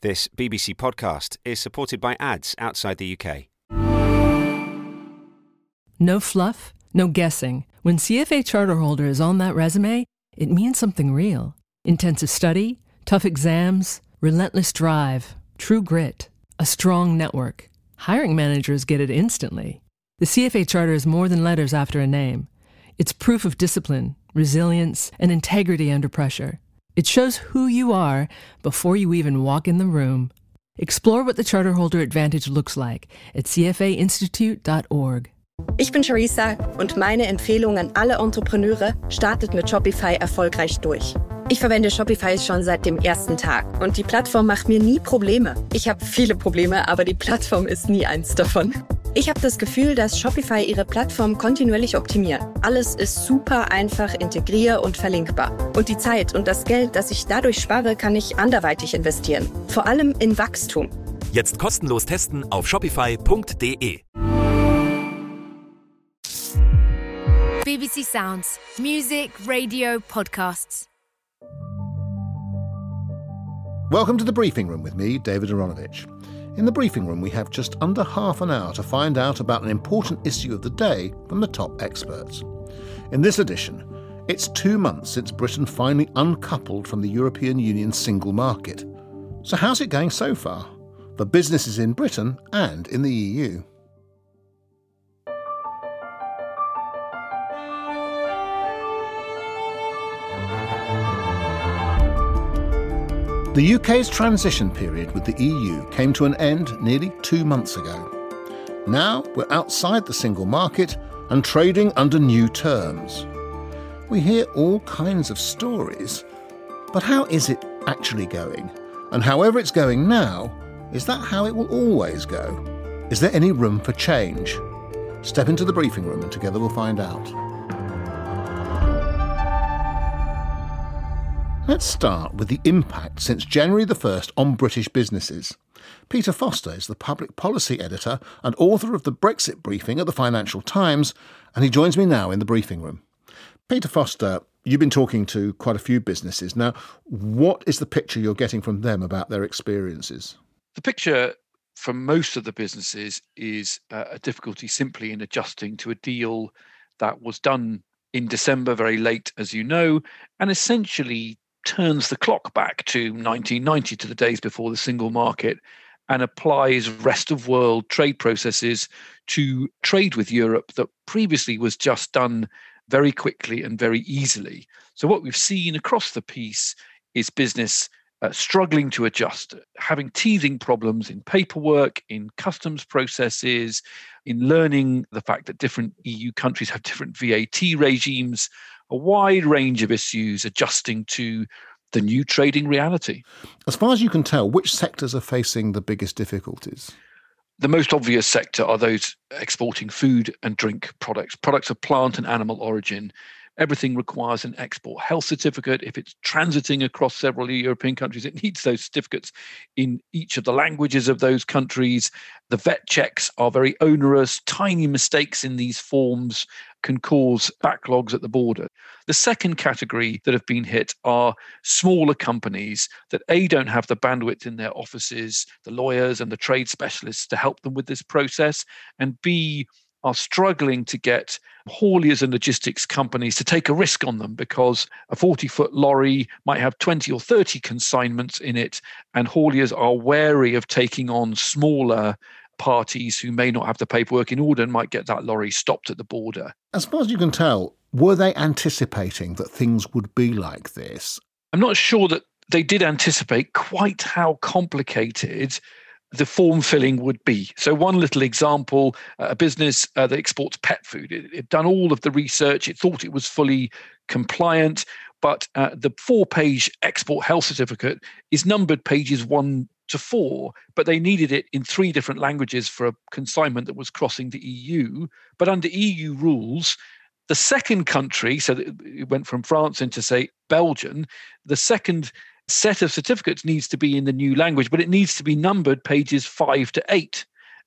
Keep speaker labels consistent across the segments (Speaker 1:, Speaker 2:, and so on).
Speaker 1: This BBC podcast is supported by ads outside the UK.
Speaker 2: No fluff, no guessing. When CFA Charterholder is on that resume, it means something real. Intensive study, tough exams, relentless drive, true grit, a strong network. Hiring managers get it instantly. The CFA Charter is more than letters after a name. It's proof of discipline, resilience, and integrity under pressure. It shows who you are before you even walk in the room. Explore what the Charterholder Advantage looks like at cfainstitute.org.
Speaker 3: Ich bin Charissa und meine Empfehlung an alle Entrepreneure: startet mit Shopify erfolgreich durch. Ich verwende Shopify schon seit dem ersten Tag und die Plattform macht mir nie Probleme. Ich habe viele Probleme, aber die Plattform ist nie eins davon. Ich habe das Gefühl, dass Shopify ihre Plattform kontinuierlich optimiert. Alles ist super einfach, integrier- und verlinkbar. Und die Zeit und das Geld, das ich dadurch spare, kann ich anderweitig investieren. Vor allem in Wachstum.
Speaker 4: Jetzt kostenlos testen auf shopify.de.
Speaker 5: BBC Sounds. Music, radio, podcasts.
Speaker 6: Welcome to The Briefing Room with me, David Aronovich. In The Briefing Room, we have just under half an hour to find out about an important issue of the day from the top experts. In this edition, it's 2 months since Britain finally uncoupled from the European Union's single market. So how's it going so far, for businesses in Britain and in the EU? The UK's transition period with the EU came to an end nearly 2 months ago. Now we're outside the single market and trading under new terms. We hear all kinds of stories, but how is it actually going? And however it's going now, is that how it will always go? Is there any room for change? Step into the briefing room and together we'll find out. Let's start with the impact since January the 1st on British businesses. Peter Foster is the public policy editor and author of the Brexit briefing at the Financial Times, and he joins me now in the briefing room. Peter Foster, you've been talking to quite a few businesses. Now, what is the picture you're getting from them about their experiences?
Speaker 7: The picture from most of the businesses is a difficulty simply in adjusting to a deal that was done in December, very late, as you know, and essentially turns the clock back to 1990, to the days before the single market, and applies rest of world trade processes to trade with Europe that previously was just done very quickly and very easily. So what we've seen across the piece is business struggling to adjust, having teething problems in paperwork, in customs processes, in learning the fact that different EU countries have different VAT regimes, a wide range of issues adjusting to the new trading reality.
Speaker 6: As far as you can tell, which sectors are facing the biggest difficulties?
Speaker 7: The most obvious sector are those exporting food and drink products of plant and animal origin. Everything requires an export health certificate. If it's transiting across several European countries, it needs those certificates in each of the languages of those countries. The vet checks are very onerous. Tiny mistakes in these forms can cause backlogs at the border. The second category that have been hit are smaller companies that A, don't have the bandwidth in their offices, the lawyers and the trade specialists to help them with this process, and B, are struggling to get hauliers and logistics companies to take a risk on them because a 40-foot lorry might have 20 or 30 consignments in it, and hauliers are wary of taking on smaller parties who may not have the paperwork in order and might get that lorry stopped at the border.
Speaker 6: As far as you can tell, were they anticipating that things would be like this?
Speaker 7: I'm not sure that they did anticipate quite how complicated the form filling would be. So one little example, a business that exports pet food. It had done all of the research. It thought it was fully compliant, but the 4-page export health certificate is numbered pages 1 to 4, but they needed it in 3 different languages for a consignment that was crossing the EU. But under EU rules, the second country, so it went from France into, say, Belgium, the second set of certificates needs to be in the new language, but it needs to be numbered pages 5 to 8.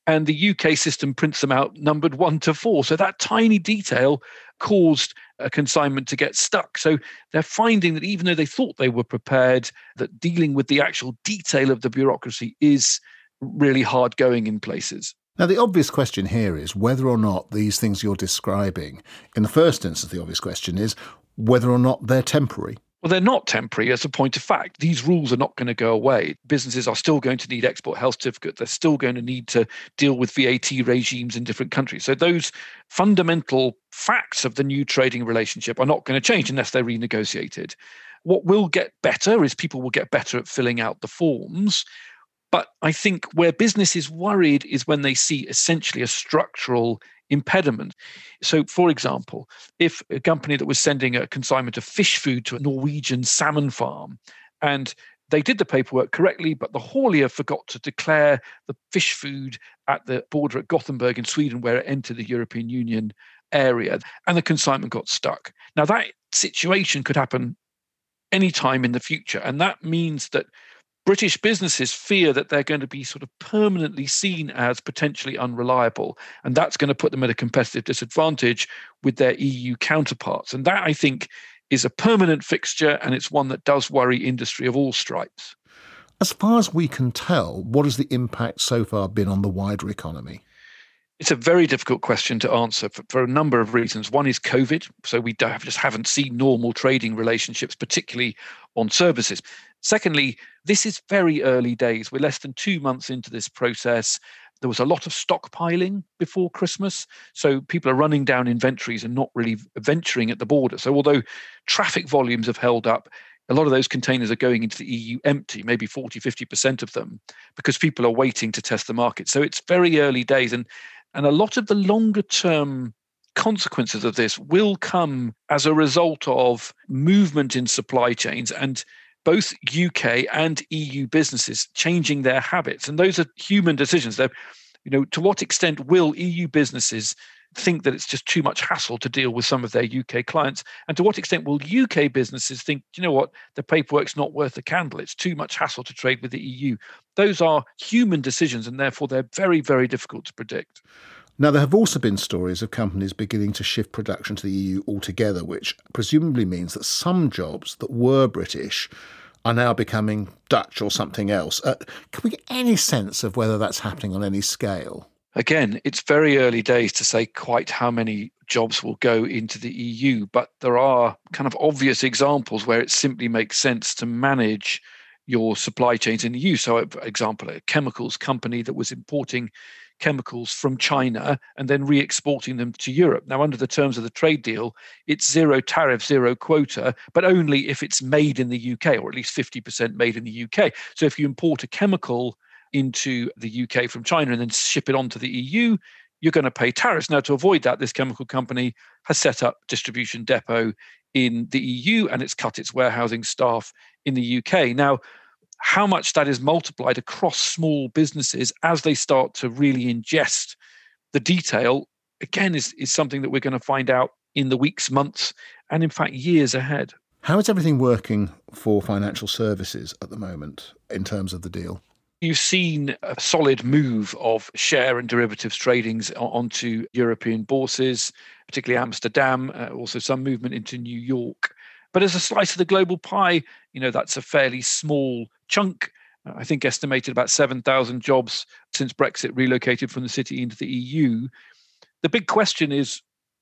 Speaker 7: and the UK system prints them out numbered 1 to 4. So that tiny detail caused a consignment to get stuck. So they're finding that even though they thought they were prepared, that dealing with the actual detail of the bureaucracy is really hard going in places.
Speaker 6: Now, the obvious question here is whether or not these things you're describing, in the first instance, the obvious question is whether or not they're temporary.
Speaker 7: Well, they're not temporary as a point of fact. These rules are not going to go away. Businesses are still going to need export health certificates. They're still going to need to deal with VAT regimes in different countries. So those fundamental facts of the new trading relationship are not going to change unless they're renegotiated. What will get better is people will get better at filling out the forms. But I think where business is worried is when they see essentially a structural impediment. So, for example, if a company that was sending a consignment of fish food to a Norwegian salmon farm and they did the paperwork correctly, but the haulier forgot to declare the fish food at the border at Gothenburg in Sweden where it entered the European Union area, and the consignment got stuck. Now, that situation could happen any time in the future, and that means that British businesses fear that they're going to be sort of permanently seen as potentially unreliable, and that's going to put them at a competitive disadvantage with their EU counterparts. And that, I think, is a permanent fixture, and it's one that does worry industry of all stripes.
Speaker 6: As far as we can tell, what has the impact so far been on the wider economy?
Speaker 7: It's a very difficult question to answer for a number of reasons. One is COVID. So we just haven't seen normal trading relationships, particularly on services. Secondly, this is very early days. We're less than 2 months into this process. There was a lot of stockpiling before Christmas. So people are running down inventories and not really venturing at the border. So although traffic volumes have held up, a lot of those containers are going into the EU empty, maybe 40, 50% of them, because people are waiting to test the market. So it's very early days. And a lot of the longer term consequences of this will come as a result of movement in supply chains and both UK and EU businesses changing their habits. And those are human decisions. They're, to what extent will EU businesses think that it's just too much hassle to deal with some of their UK clients? And to what extent will UK businesses think, the paperwork's not worth the candle, it's too much hassle to trade with the EU? Those are human decisions, and therefore they're very, very difficult to predict.
Speaker 6: Now, there have also been stories of companies beginning to shift production to the EU altogether, which presumably means that some jobs that were British are now becoming Dutch or something else. Can we get any sense of whether that's happening on any scale?
Speaker 7: Again, it's very early days to say quite how many jobs will go into the EU, but there are kind of obvious examples where it simply makes sense to manage your supply chains in the EU. So, for example, a chemicals company that was importing chemicals from China and then re-exporting them to Europe. Now, under the terms of the trade deal, it's zero tariff, zero quota, but only if it's made in the UK, or at least 50% made in the UK. So if you import a chemical into the UK from China and then ship it on to the EU, you're going to pay tariffs. Now, to avoid that, this chemical company has set up distribution depot in the EU and it's cut its warehousing staff in the UK. Now, how much that is multiplied across small businesses as they start to really ingest the detail, again, is something that we're going to find out in the weeks, months, and in fact, years ahead.
Speaker 6: How is everything working for financial services at the moment in terms of the deal?
Speaker 7: You've seen a solid move of share and derivatives tradings onto European bourses, particularly Amsterdam, also some movement into New York. But as a slice of the global pie, that's a fairly small chunk. I think estimated about 7,000 jobs since Brexit relocated from the city into the EU. The big question is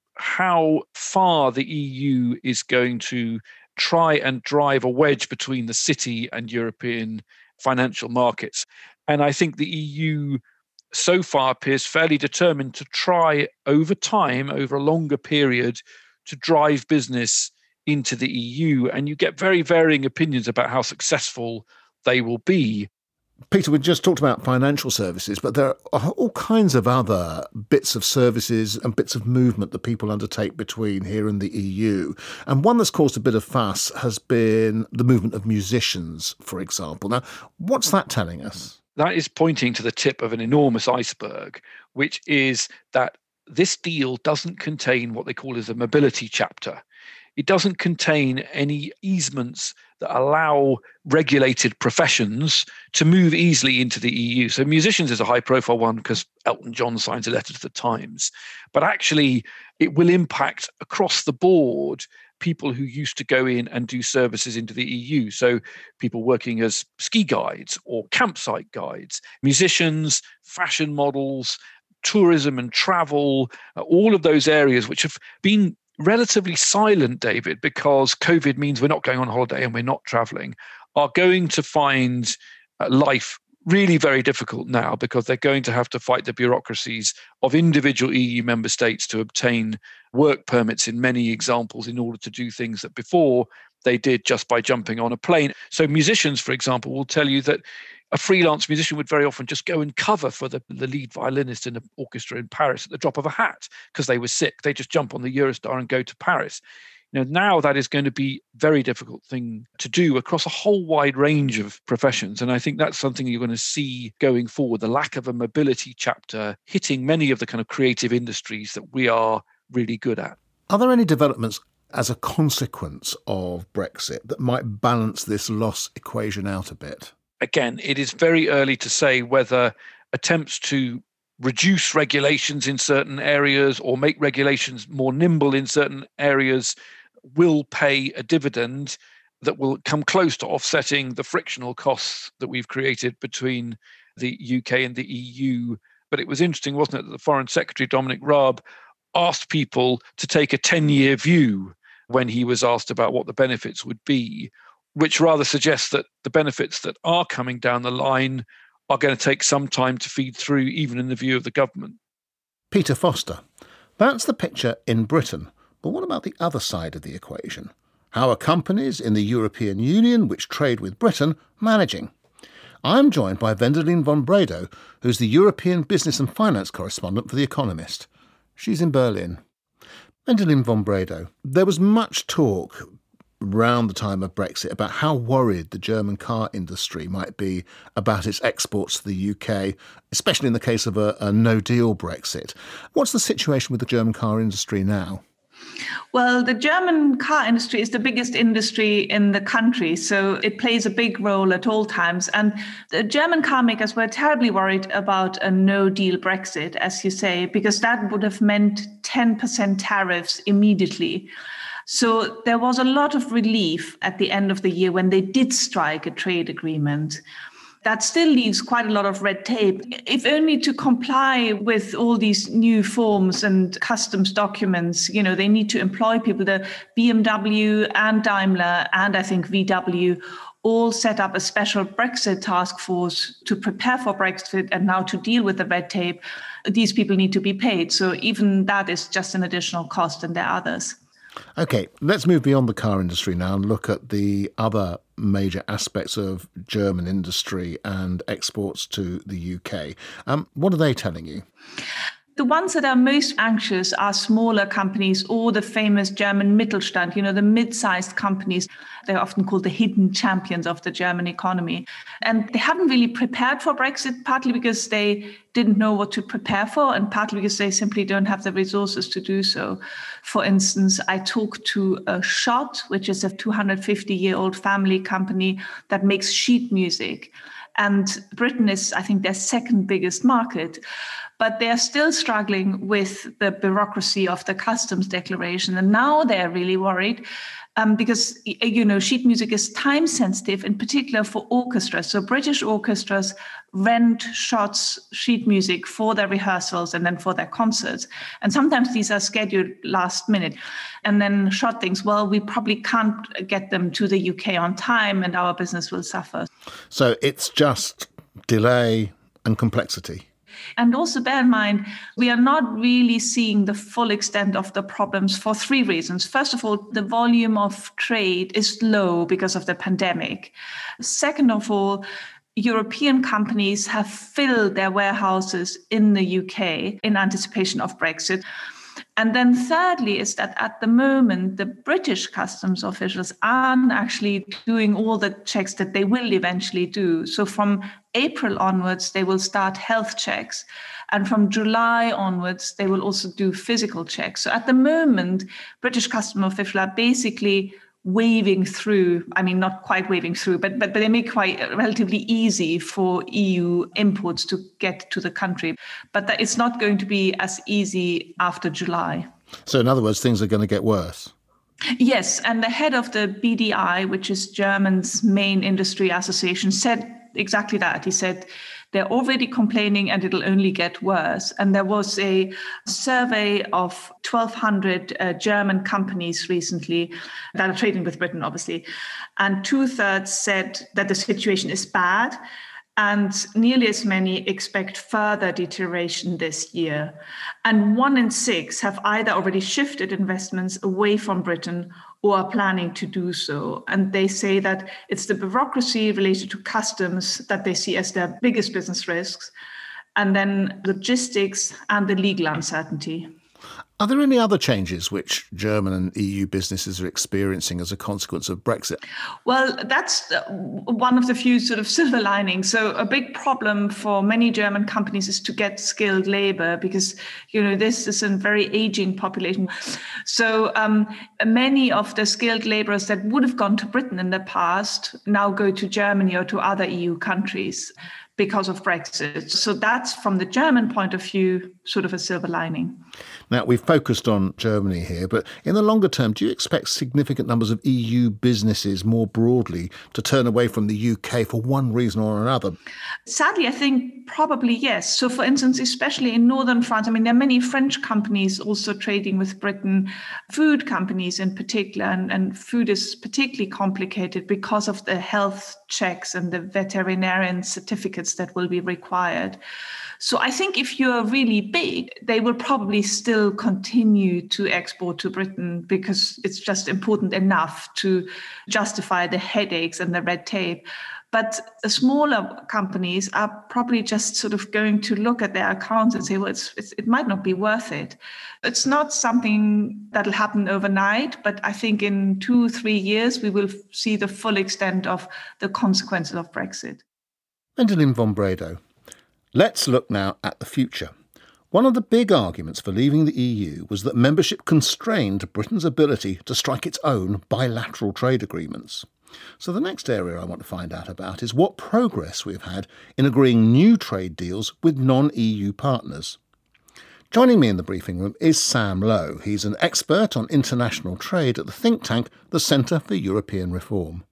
Speaker 7: how far the EU is going to try and drive a wedge between the city and European financial markets. And I think the EU so far appears fairly determined to try over time, over a longer period, to drive business into the EU. And you get very varying opinions about how successful they will be.
Speaker 6: Peter, we just talked about financial services, but there are all kinds of other bits of services and bits of movement that people undertake between here and the EU. And one that's caused a bit of fuss has been the movement of musicians, for example. Now, what's that telling us?
Speaker 7: That is pointing to the tip of an enormous iceberg, which is that this deal doesn't contain what they call as a mobility chapter. it doesn't contain any easements that allow regulated professions to move easily into the EU. So musicians is a high profile one because Elton John signs a letter to the Times. But actually, it will impact across the board people who used to go in and do services into the EU. So people working as ski guides or campsite guides, musicians, fashion models, tourism and travel, all of those areas which have been relatively silent, David, because COVID means we're not going on holiday and we're not traveling, are going to find life really very difficult now because they're going to have to fight the bureaucracies of individual EU member states to obtain work permits in many examples in order to do things that before they did just by jumping on a plane. So musicians, for example, will tell you that a freelance musician would very often just go and cover for the lead violinist in an orchestra in Paris at the drop of a hat because they were sick. They just jump on the Eurostar and go to Paris. Now that is going to be a very difficult thing to do across a whole wide range of professions. And I think that's something you're going to see going forward, the lack of a mobility chapter hitting many of the kind of creative industries that we are really good at.
Speaker 6: Are there any developments as a consequence of Brexit that might balance this loss equation out a bit?
Speaker 7: Again, it is very early to say whether attempts to reduce regulations in certain areas or make regulations more nimble in certain areas will pay a dividend that will come close to offsetting the frictional costs that we've created between the UK and the EU. But it was interesting, wasn't it, that the Foreign Secretary, Dominic Raab, asked people to take a 10-year view when he was asked about what the benefits would be, which rather suggests that the benefits that are coming down the line are going to take some time to feed through, even in the view of the government.
Speaker 6: Peter Foster, that's the picture in Britain. But what about the other side of the equation? How are companies in the European Union, which trade with Britain, managing? I'm joined by Wendelin von Bredow, who's the European business and finance correspondent for The Economist. She's in Berlin. Wendelin von Bredow, there was much talk around the time of Brexit about how worried the German car industry might be about its exports to the UK, especially in the case of a no-deal Brexit. What's the situation with the German car industry now?
Speaker 8: Well, the German car industry is the biggest industry in the country, so it plays a big role at all times. And the German car makers were terribly worried about a no-deal Brexit, as you say, because that would have meant 10% tariffs immediately. So there was a lot of relief at the end of the year when they did strike a trade agreement. That still leaves quite a lot of red tape, if only to comply with all these new forms and customs documents. They need to employ people. The BMW and Daimler and I think VW all set up a special Brexit task force to prepare for Brexit and now to deal with the red tape. These people need to be paid. So even that is just an additional cost, and there are others.
Speaker 6: OK, let's move beyond the car industry now and look at the other major aspects of German industry and exports to the UK. What are they telling you?
Speaker 8: The ones that are most anxious are smaller companies or the famous German Mittelstand, the mid-sized companies. They're often called the hidden champions of the German economy. And they haven't really prepared for Brexit, partly because they didn't know what to prepare for and partly because they simply don't have the resources to do so. For instance, I talked to Schott, which is a 250-year-old family company that makes sheet music. And Britain is, I think, their second biggest market. But they're still struggling with the bureaucracy of the customs declaration. And now they're really worried because, sheet music is time sensitive, in particular for orchestras. So British orchestras rent Schott's sheet music for their rehearsals and then for their concerts. And sometimes these are scheduled last minute. And then Schott thinks, well, we probably can't get them to the UK on time and our business will suffer.
Speaker 6: So it's just delay and complexity.
Speaker 8: And also bear in mind, we are not really seeing the full extent of the problems for three reasons. First of all, the volume of trade is low because of the pandemic. Second of all, European companies have filled their warehouses in the UK in anticipation of Brexit. And then thirdly is that at the moment, the British customs officials aren't actually doing all the checks that they will eventually do. So from April onwards, they will start health checks. And from July onwards, they will also do physical checks. So at the moment, British customs officials are basically waving through, I mean, not quite waving through, but they make quite relatively easy for EU imports to get to the country. But that it's not going to be as easy after July.
Speaker 6: So in other words, things are going to get worse.
Speaker 8: Yes, and the head of the BDI, which is Germany's main industry association, said exactly that. He said they're already complaining and it'll only get worse. And there was a survey of 1,200 German companies recently that are trading with Britain, obviously. And 2/3 said that the situation is bad. And nearly as many expect further deterioration this year. And 1 in 6 have either already shifted investments away from Britain or are planning to do so. And they say that it's the bureaucracy related to customs that they see as their biggest business risks, and then logistics and the legal uncertainty.
Speaker 6: Are there any other changes which German and EU businesses are experiencing as a consequence of Brexit?
Speaker 8: Well, that's one of the few sort of silver linings. So a big problem for many German companies is to get skilled labor because, this is a very aging population. So many of the skilled laborers that would have gone to Britain in the past now go to Germany or to other EU countries because of Brexit. So that's, from the German point of view, sort of a silver lining.
Speaker 6: Now, we've focused on Germany here, but in the longer term, do you expect significant numbers of EU businesses more broadly to turn away from the UK for one reason or another?
Speaker 8: Sadly, I think probably yes. So, for instance, especially in northern France, there are many French companies also trading with Britain, food companies in particular, and food is particularly complicated because of the health checks and the veterinarian certificates that will be required. So I think if you're really big, they will probably still continue to export to Britain because it's just important enough to justify the headaches and the red tape. But the smaller companies are probably just sort of going to look at their accounts and say, well, it might not be worth it. It's not something that'll happen overnight, but I think in 2-3 years, we will see the full extent of the consequences of Brexit.
Speaker 6: Wendelin von Bredow. Let's look now at the future. One of the big arguments for leaving the EU was that membership constrained Britain's ability to strike its own bilateral trade agreements. So the next area I want to find out about is what progress we've had in agreeing new trade deals with non-EU partners. Joining me in the briefing room is Sam Lowe. He's an expert on international trade at the think tank, the Centre for European Reform.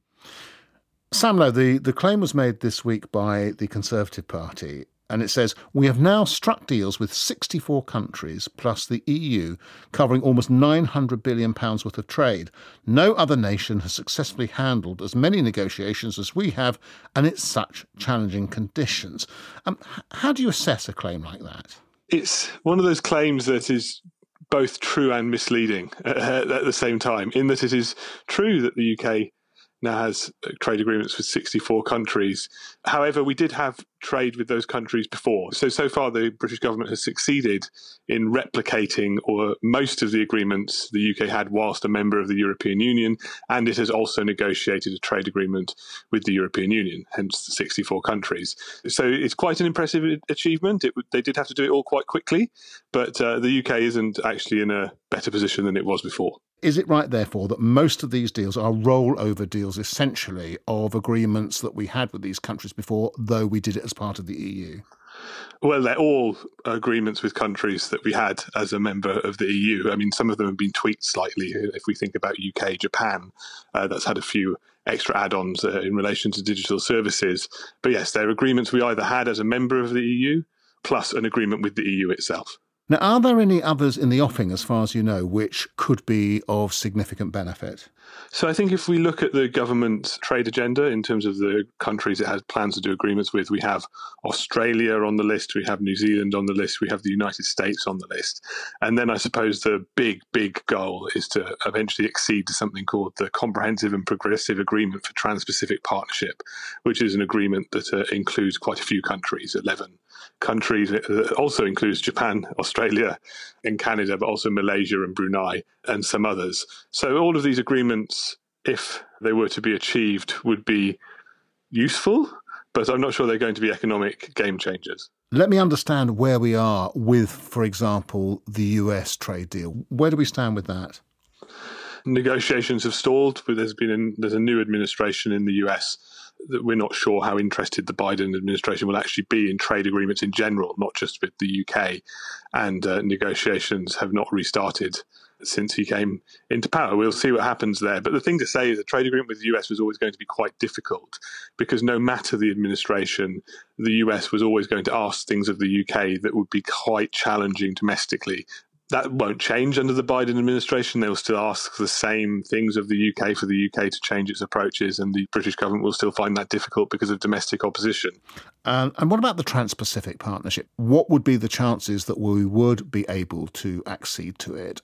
Speaker 6: Sam Lowe, the claim was made this week by the Conservative Party, and it says, we have now struck deals with 64 countries plus the EU, covering almost £900 billion worth of trade. No other nation has successfully handled as many negotiations as we have, and it's such challenging conditions. How do you assess a claim like that?
Speaker 9: It's one of those claims that is both true and misleading at the same time, in that it is true that the UK now has trade agreements with 64 countries. However, we did have trade with those countries before. So far, the British government has succeeded in replicating most of the agreements the UK had whilst a member of the European Union, and it has also negotiated a trade agreement with the European Union, hence the 64 countries. So it's quite an impressive achievement. They did have to do it all quite quickly, but the UK isn't actually in a better position than it was before.
Speaker 6: Is it right, therefore, that most of these deals are rollover deals, essentially, of agreements that we had with these countries before, though we did it as part of the EU?
Speaker 9: Well, they're all agreements with countries that we had as a member of the EU. Some of them have been tweaked slightly. If we think about UK, Japan, that's had a few extra add-ons in relation to digital services. But yes, they're agreements we either had as a member of the EU, plus an agreement with the EU itself.
Speaker 6: Now, are there any others in the offing, as far as you know, which could be of significant benefit?
Speaker 9: So I think if we look at the government trade agenda in terms of the countries it has plans to do agreements with, we have Australia on the list, we have New Zealand on the list, we have the United States on the list. And then I suppose the big goal is to eventually accede to something called the Comprehensive and Progressive Agreement for Trans-Pacific Partnership, which is an agreement that includes quite a few countries, 11 countries. It also includes Japan, Australia and Canada, but also Malaysia and Brunei and some others. So all of these agreements, if they were to be achieved, would be useful, but I'm not sure they're going to be economic game changers.
Speaker 6: Let me understand where we are with, for example, the US trade deal. Where do we stand with that?
Speaker 9: Negotiations have stalled, but there's a new administration in the US that we're not sure how interested the Biden administration will actually be in trade agreements in general, not just with the UK. And negotiations have not restarted since he came into power. We'll see what happens there. But the thing to say is a trade agreement with the US was always going to be quite difficult because no matter the administration, the US was always going to ask things of the UK that would be quite challenging domestically. That won't change under the Biden administration. They will still ask the same things of the UK for the UK to change its approaches, and the British government will still find that difficult because of domestic opposition.
Speaker 6: And what about the Trans-Pacific Partnership? What would be the chances that we would be able to accede to it?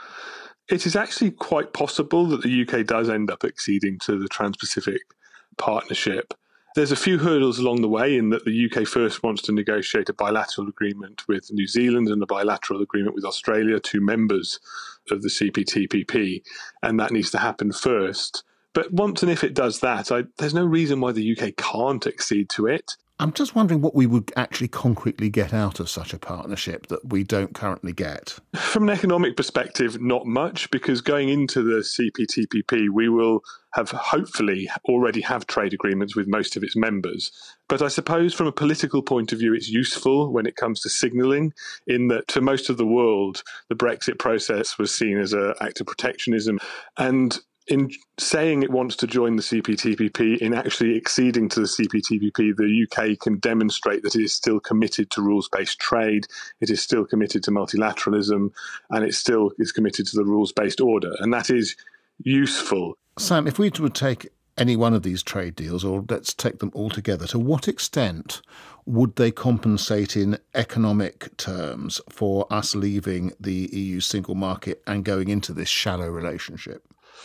Speaker 9: It is actually quite possible that the UK does end up acceding to the Trans-Pacific Partnership. There's a few hurdles along the way in that the UK first wants to negotiate a bilateral agreement with New Zealand and a bilateral agreement with Australia, 2 members of the CPTPP, and that needs to happen first. But once and if it does that, there's no reason why the UK can't accede to it.
Speaker 6: I'm just wondering what we would actually concretely get out of such a partnership that we don't currently get.
Speaker 9: From an economic perspective, not much, because going into the CPTPP, we will have hopefully already have trade agreements with most of its members. But I suppose from a political point of view, it's useful when it comes to signalling, in that for most of the world, the Brexit process was seen as an act of protectionism. And in saying it wants to join the CPTPP, in actually acceding to the CPTPP, the UK can demonstrate that it is still committed to rules-based trade, it is still committed to multilateralism, and it still is committed to the rules-based order. And that is useful.
Speaker 6: Sam, if we would take any one of these trade deals, or let's take them all together, to what extent would they compensate in economic terms for us leaving the EU single market and going into this shallow relationship?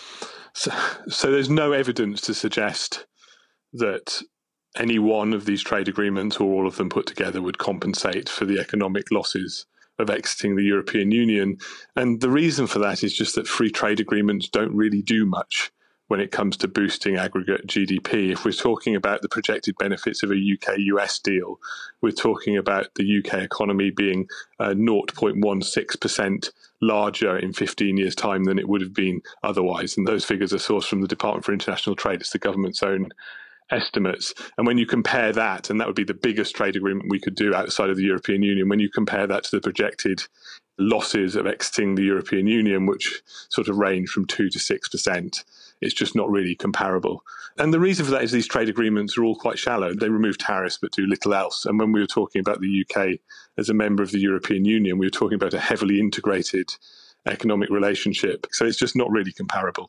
Speaker 9: So there's no evidence to suggest that any one of these trade agreements or all of them put together would compensate for the economic losses of exiting the European Union. And the reason for that is just that free trade agreements don't really do much when it comes to boosting aggregate GDP. If we're talking about the projected benefits of a UK-US deal, we're talking about the UK economy being 0.16% larger in 15 years' time than it would have been otherwise. And those figures are sourced from the Department for International Trade. It's the government's own estimates. And when you compare that, and that would be the biggest trade agreement we could do outside of the European Union, when you compare that to the projected losses of exiting the European Union, which sort of range from 2 to 6%, it's just not really comparable. And the reason for that is these trade agreements are all quite shallow. They remove tariffs but do little else. And when we were talking about the UK as a member of the European Union, we were talking about a heavily integrated economic relationship. So it's just not really comparable.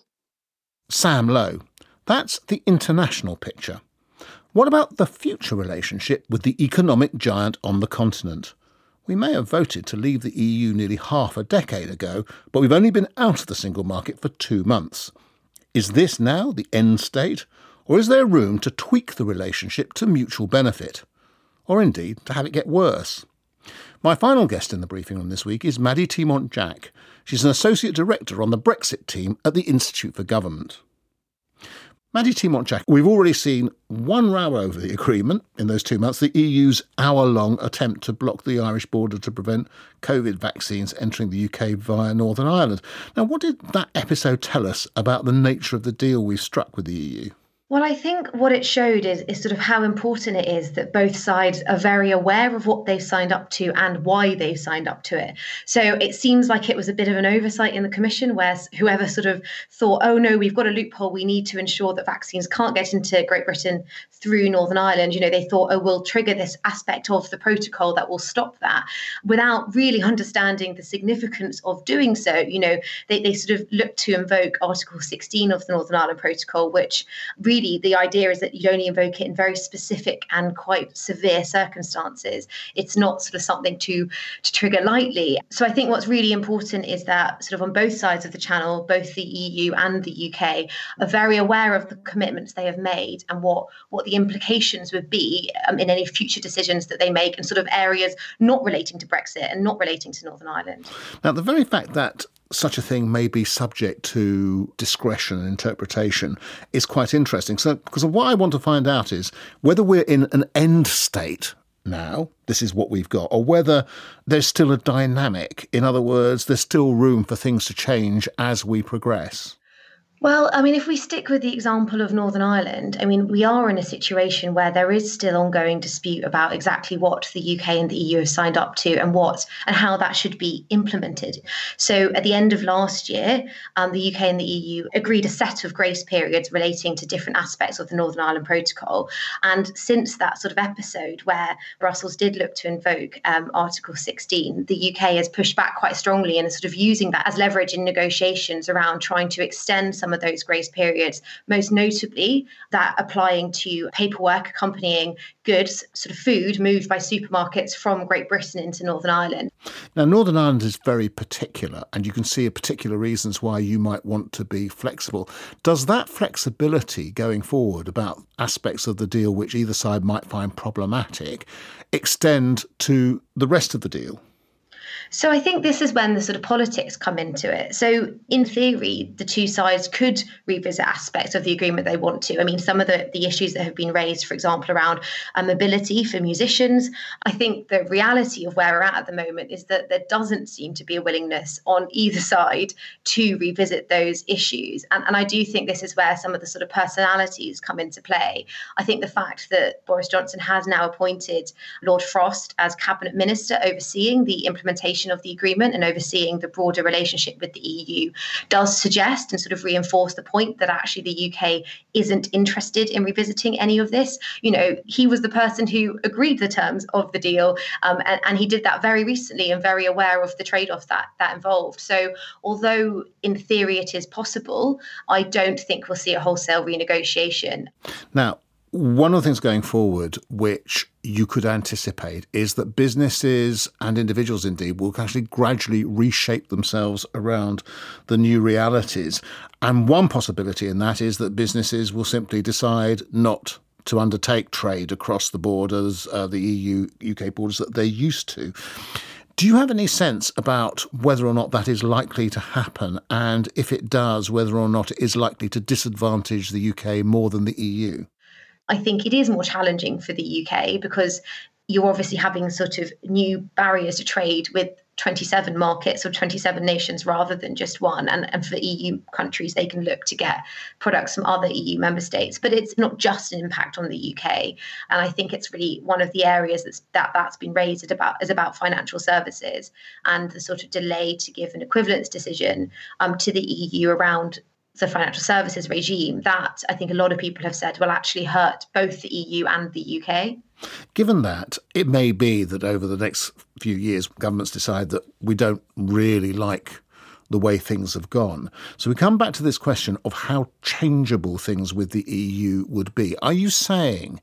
Speaker 6: Sam Lowe, that's the international picture. What about the future relationship with the economic giant on the continent? We may have voted to leave the EU nearly half a decade ago, but we've only been out of the single market for 2 months. Is this now the end state, or is there room to tweak the relationship to mutual benefit? Or indeed, to have it get worse? My final guest in the briefing room this week is Maddie Thiemont-Jack. She's an Associate Director on the Brexit team at the Institute for Government. Maddie Thiemont-Jack, we've already seen one row over the agreement in those 2 months, the EU's hour-long attempt to block the Irish border to prevent COVID vaccines entering the UK via Northern Ireland. Now, what did that episode tell us about the nature of the deal we've struck with the EU?
Speaker 10: Well, I think what it showed is sort of how important it is that both sides are very aware of what they've signed up to and why they've signed up to it. So it seems like it was a bit of an oversight in the Commission where whoever sort of thought, oh no, we've got a loophole, we need to ensure that vaccines can't get into Great Britain through Northern Ireland. You know, they thought, oh, we'll trigger this aspect of the protocol that will stop that, without really understanding the significance of doing so. You know, they sort of looked to invoke Article 16 of the Northern Ireland Protocol, which really the idea is that you only invoke it in very specific and quite severe circumstances. It's not sort of something to trigger lightly. So I think what's really important is that sort of on both sides of the channel, both the EU and the UK are very aware of the commitments they have made and what the implications would be in any future decisions that they make in sort of areas not relating to Brexit and not relating to Northern Ireland.
Speaker 6: Now, the very fact that such a thing may be subject to discretion and interpretation is quite interesting. So, because what I want to find out is whether we're in an end state now, this is what we've got, or whether there's still a dynamic. In other words, there's still room for things to change as we progress.
Speaker 10: Well, I mean, if we stick with the example of Northern Ireland, I mean, we are in a situation where there is still ongoing dispute about exactly what the UK and the EU have signed up to and how that should be implemented. So at the end of last year, the UK and the EU agreed a set of grace periods relating to different aspects of the Northern Ireland Protocol. And since that sort of episode where Brussels did look to invoke Article 16, the UK has pushed back quite strongly and is sort of using that as leverage in negotiations around trying to extend some of those grace periods, most notably that applying to paperwork accompanying goods, sort of food, moved by supermarkets from Great Britain into Northern Ireland.
Speaker 6: Now, Northern Ireland is very particular, and you can see particular reasons why you might want to be flexible. Does that flexibility going forward about aspects of the deal which either side might find problematic extend to the rest of the deal?
Speaker 10: So I think this is when the sort of politics come into it. So in theory, the two sides could revisit aspects of the agreement they want to. I mean, some of the issues that have been raised, for example, around mobility for musicians, I think the reality of where we're at the moment is that there doesn't seem to be a willingness on either side to revisit those issues. And I do think this is where some of the sort of personalities come into play. I think the fact that Boris Johnson has now appointed Lord Frost as cabinet minister overseeing the implementation of the agreement and overseeing the broader relationship with the EU does suggest and sort of reinforce the point that actually the UK isn't interested in revisiting any of this. You know, he was the person who agreed the terms of the deal, and he did that very recently and very aware of the trade-off that involved. So although in theory it is possible, I don't think we'll see a wholesale renegotiation.
Speaker 6: Now, one of the things going forward which you could anticipate is that businesses and individuals indeed will actually gradually reshape themselves around the new realities. And one possibility in that is that businesses will simply decide not to undertake trade across the borders, the EU-UK borders that they're used to. Do you have any sense about whether or not that is likely to happen? And if it does, whether or not it is likely to disadvantage the UK more than the EU?
Speaker 10: I think it is more challenging for the UK because you're obviously having sort of new barriers to trade with 27 markets or 27 nations rather than just one. And for EU countries, they can look to get products from other EU member states. But it's not just an impact on the UK. And I think it's really one of the areas that's been raised is about financial services and the sort of delay to give an equivalence decision to the EU around the financial services regime that I think a lot of people have said will actually hurt both the EU and the UK.
Speaker 6: Given that, it may be that over the next few years, governments decide that we don't really like the way things have gone. So we come back to this question of how changeable things with the EU would be. Are you saying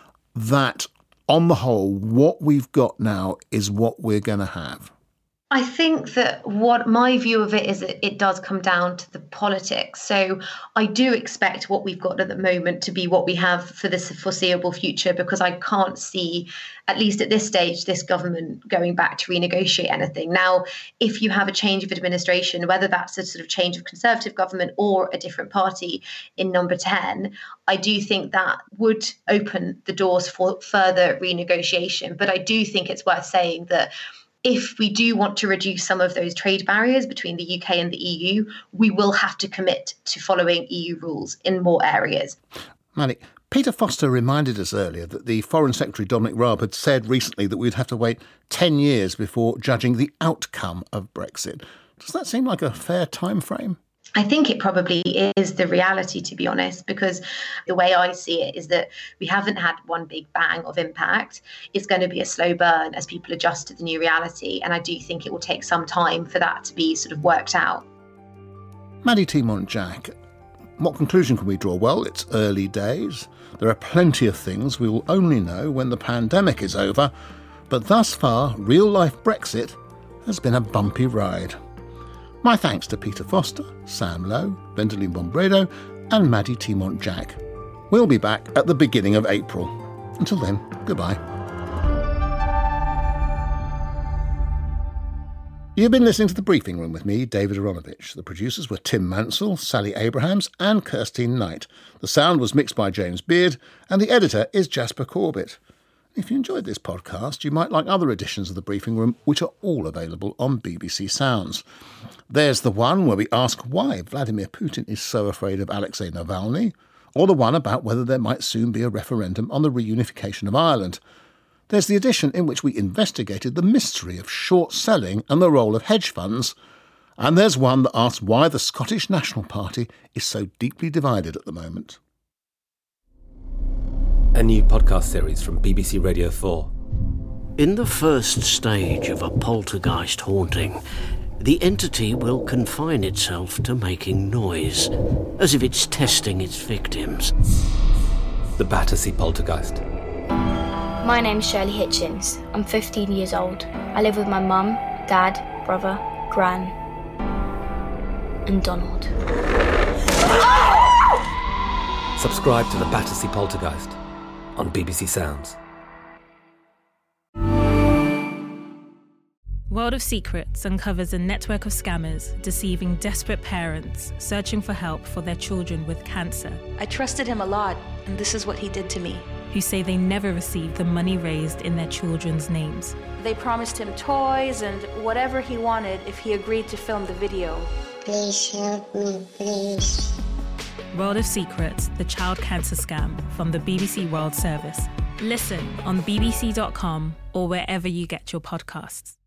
Speaker 6: that, on the whole, what we've got now is what we're going to have?
Speaker 10: I think that what my view of it is that it does come down to the politics. So I do expect what we've got at the moment to be what we have for the foreseeable future, because I can't see, at least at this stage, this government going back to renegotiate anything. Now, if you have a change of administration, whether that's a sort of change of Conservative government or a different party in number 10, I do think that would open the doors for further renegotiation. But I do think it's worth saying that if we do want to reduce some of those trade barriers between the UK and the EU, we will have to commit to following EU rules in more areas.
Speaker 6: Maddie, Peter Foster reminded us earlier that the Foreign Secretary Dominic Raab had said recently that we'd have to wait 10 years before judging the outcome of Brexit. Does that seem like a fair time frame?
Speaker 10: I think it probably is the reality, to be honest, because the way I see it is that we haven't had one big bang of impact. It's going to be a slow burn as people adjust to the new reality. And I do think it will take some time for that to be sort of worked out.
Speaker 6: Maddie Timont-Jack, what conclusion can we draw? Well, it's early days. There are plenty of things we will only know when the pandemic is over. But thus far, real-life Brexit has been a bumpy ride. My thanks to Peter Foster, Sam Lowe, Gwendoline Bombredo and Maddie Timont-Jack. We'll be back at the beginning of April. Until then, goodbye. You've been listening to The Briefing Room with me, David Aronovich. The producers were Tim Mansell, Sally Abrahams and Kirstine Knight. The sound was mixed by James Beard and the editor is Jasper Corbett. If you enjoyed this podcast, you might like other editions of The Briefing Room, which are all available on BBC Sounds. There's the one where we ask why Vladimir Putin is so afraid of Alexei Navalny, or the one about whether there might soon be a referendum on the reunification of Ireland. There's the edition in which we investigated the mystery of short selling and the role of hedge funds. And there's one that asks why the Scottish National Party is so deeply divided at the moment.
Speaker 11: A new podcast series from BBC Radio 4.
Speaker 12: In the first stage of a poltergeist haunting, the entity will confine itself to making noise, as if it's testing its victims.
Speaker 11: The Battersea Poltergeist.
Speaker 13: My name's Shirley Hitchens. I'm 15 years old. I live with my mum, dad, brother, gran, and Donald.
Speaker 11: Subscribe to The Battersea Poltergeist on BBC Sounds.
Speaker 14: World of Secrets uncovers a network of scammers deceiving desperate parents searching for help for their children with cancer.
Speaker 15: I trusted him a lot, and this is what he did to me.
Speaker 14: Who say they never received the money raised in their children's names.
Speaker 15: They promised him toys and whatever he wanted if he agreed to film the video.
Speaker 16: Please help me, please.
Speaker 14: World of Secrets, the child cancer scam from the BBC World Service. Listen on bbc.com or wherever you get your podcasts.